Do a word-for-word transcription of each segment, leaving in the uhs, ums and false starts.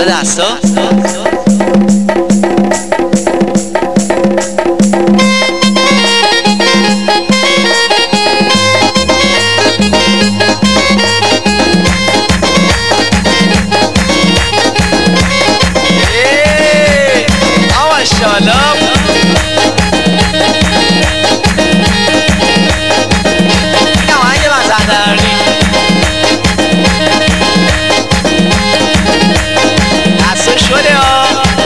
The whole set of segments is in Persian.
بالا دستا. ماشاءالله نماینده مزندرانی دستا شده ها.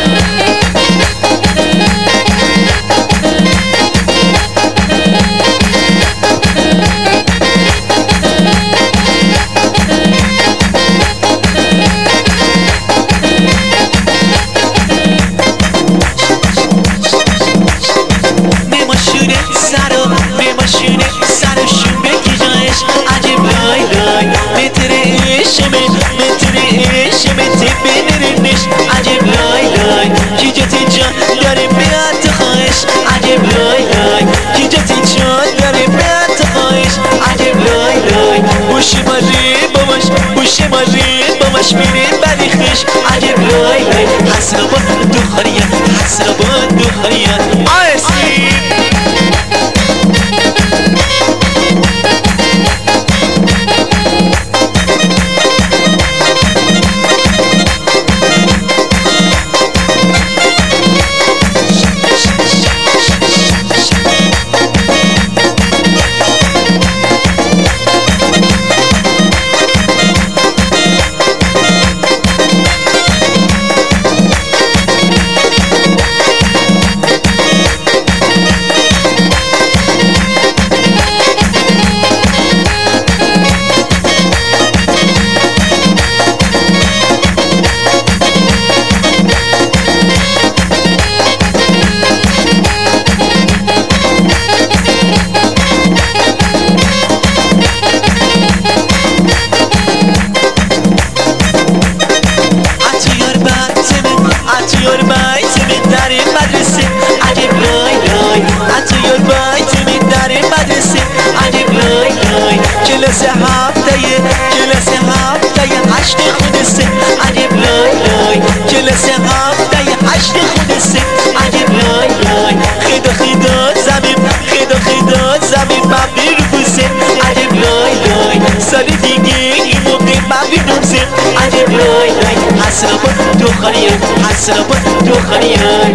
میریم بدی خش عجب لای لای حسن با دخانیت حسن با دخانیت آرسی کلاس هفته کلاس هفته هشت خودسته عجب لای لای کلاس هفته هشت خودسته عجب لای لای خدا خدا زمین خدا خدا زمین مبنی رو بوسه عجب لای لای سال دیگه این موقع مبنی نمزه عجب لای لای حسن با دخانیان حسن با دخانیان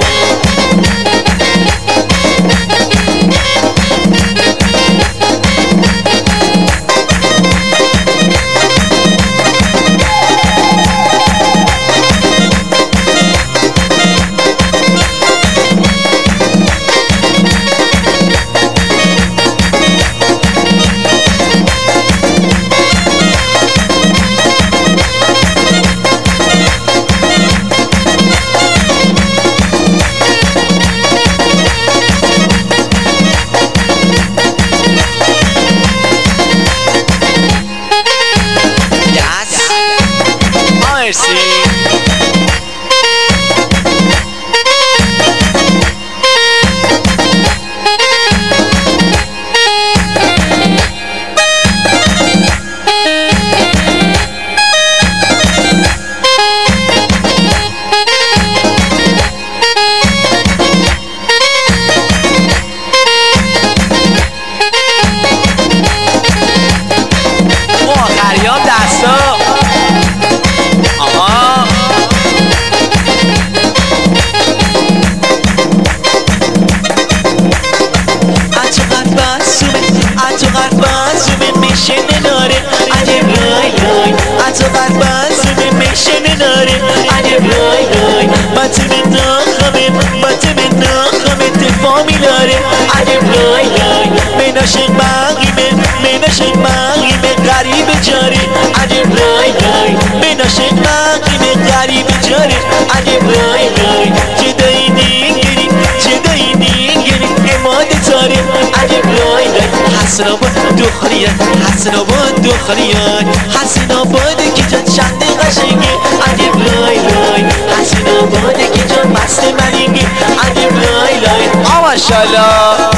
مناشق مغیمه مناشق مغیمه غریب جاری عجب لای لای مناشق مغیمه غریب جاری عجب لای لای جدایی نیگری جدایی نیگری اماد تاری عجب لای لای حسن آباد دخانیان حسن آباد دخانیان حسن آباد که جان چند قشنگه عجب لای لای حسن آباد که جان مست ملینگه عجب لای لای آ ماشاءالله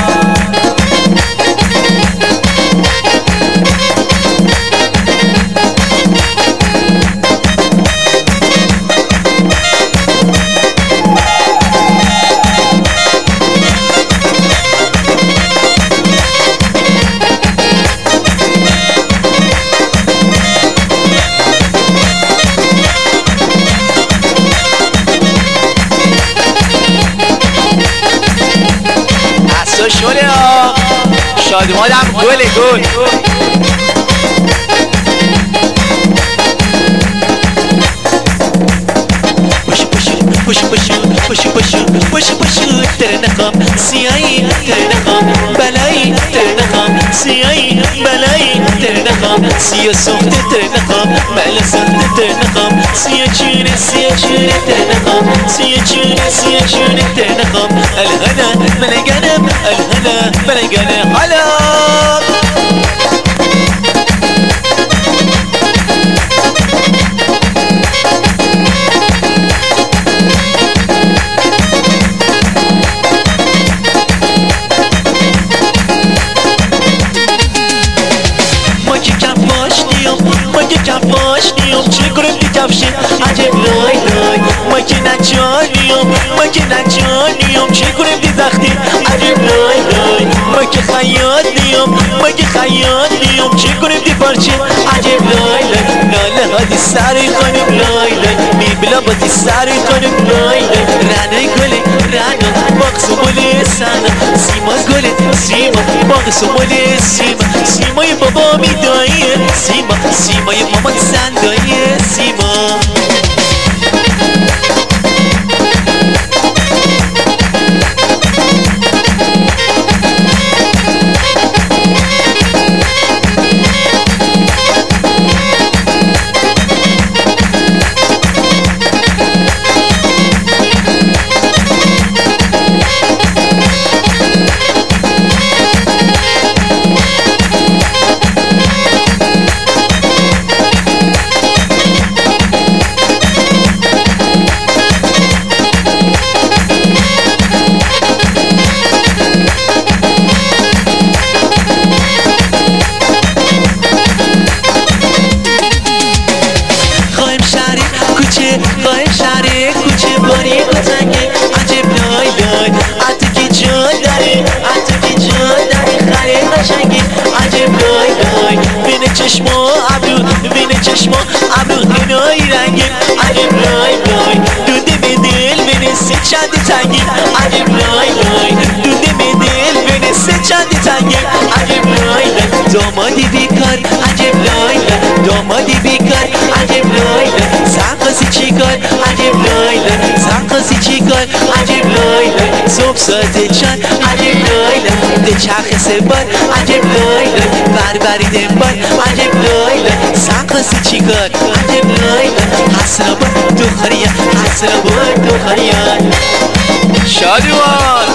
شادمادم گل گل پشو پشو پشو پشو پشو پشو تر نخوام سیایی تر نخوام بلایی تر نخوام سیایی بلایی تر نخوام سیا سخته تر نخوام بلا سخته تر نخوام سیا چونه سیا چونه تر نخوام سیا چونه سیا چونه تر نخوام الهنا ملگنم الهنا ملگنم حالا چه کنم دیتفشه عجب لای لای ما که نجانیم ما که نجانیم چه کنم دی زختی عجب لای لای ما که خیال نیم ما که خیال نیم چه کنم دی پارچه عجب لای لای ناله ها دی سری خانم لای لای می بلا با دی سری خانم لای لای رنه گله رنه باق سموله سنه سیما گله سیما باق سموله سیما سیمای بابا می دایه سیما سیمای مامان سندایه سیما قایم شهر کوچه باری کتنگه عجب لای لای عطا که جان داره عطا که جان داره خره قشنگه عجب لای لای بین چشم و ابرو بین چشم و ابرو هنایی رنگه عجب لای لای دونده به دل بین سه چند تنگه عجب لای لای دونده به دل بین سه چند تنگه عجب لای لای دامادی بیکار عجب لای لای دامادی بیکار عجب لای لای سرقاسی چیکار عجب لای لای سرقاسی چیکار عجب لای لای صبح ساعت چند عجب لای لای ده چرخ سبار عجب لای لای بربری دنبال عجب لای لای سرقاسی چیکار عجب لای لای حسنا با دو خریان حسنا با دو خریان شادوان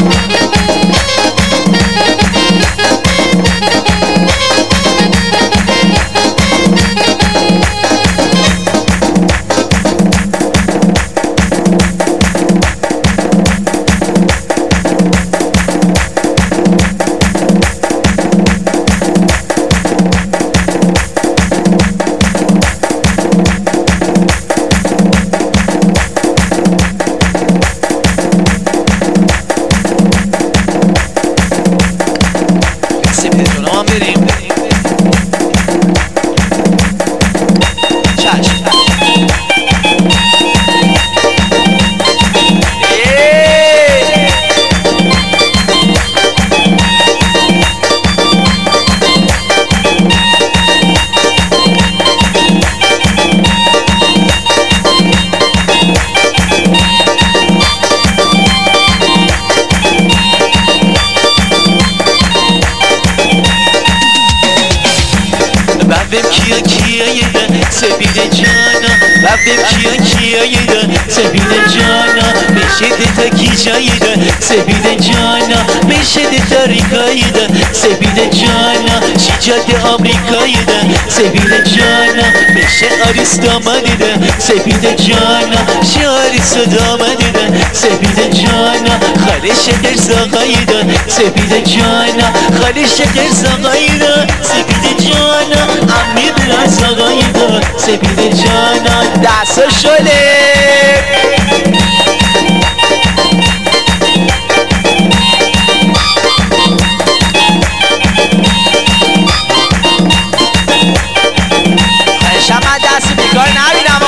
بریم چشم ببیم کیا کیا یه سبیل جانا ببیم کیا کیا یه سبیل جانا میشه تا کی جایده سبیل جانا میشه تاریکایی ده سبیل جانا شیجات آمریکایی ده سبیل جانا میشه آریس دامادی ده سبیل جانا شه آریس دامادی ده سبیل جانا خالی شکر ساقایی ده سبیل جانا خالی شکر ساقایی ده سبیل جانا امی بلا ساقایی ده سبیل جانا دستا شله شما دست بیکار نبینم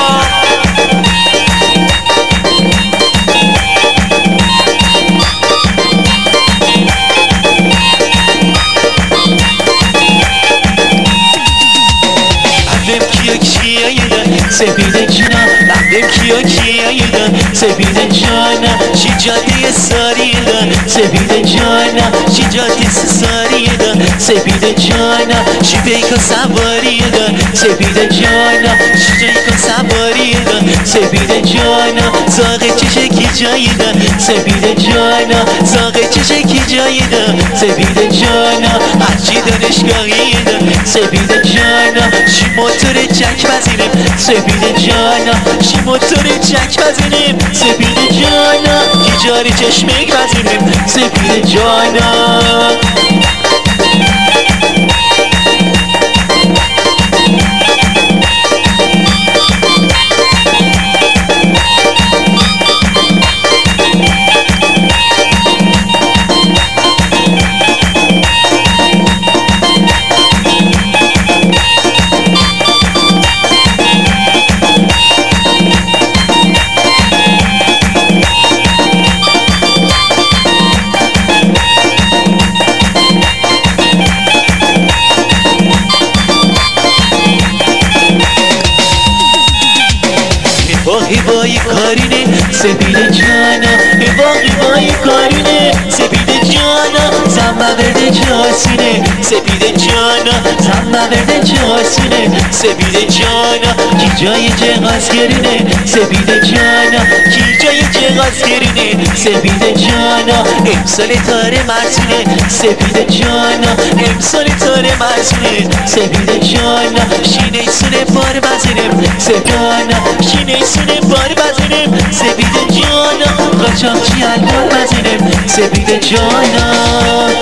سپیده جانا رفتم کیا کیاییدن سپیده جانا شی جاده ساریدن سپیده جانا شی جاده ساریدن سپیده جانا شی بیکا سواریدن سپیده جانا شی بیکا سواریدن سپیده جانا زاغه چشه کی جاییدن سپیده جانا زاغه چشه کی جاییدن سپیده جانا هرچی دانشگاهیدن سپیده جانا شی موتور جک بزنیم سپیده جانا شی موتور جک بزنیم سپیده جانا کی جاری چشمک بزنیم سپیده جانا باقی بای کارینه سپیده جانا باقی بای کارینه سپیده جانا زنبه برده جاسینه سپیده جانا زنبه برده جاسینه سپیده جانا کی جای جغاز گرینه سپیده جانا کی جای جغاز گرینه سپیده جانا امسال تاره مرزینه سپیده جانا امسال تاره مرزینه سپیده جانا شینه سونه بار بزنیم سپیده شینه سونه بار بزنیم سپیده جانا قاچاقچی الوان بزنیم سپیده جانا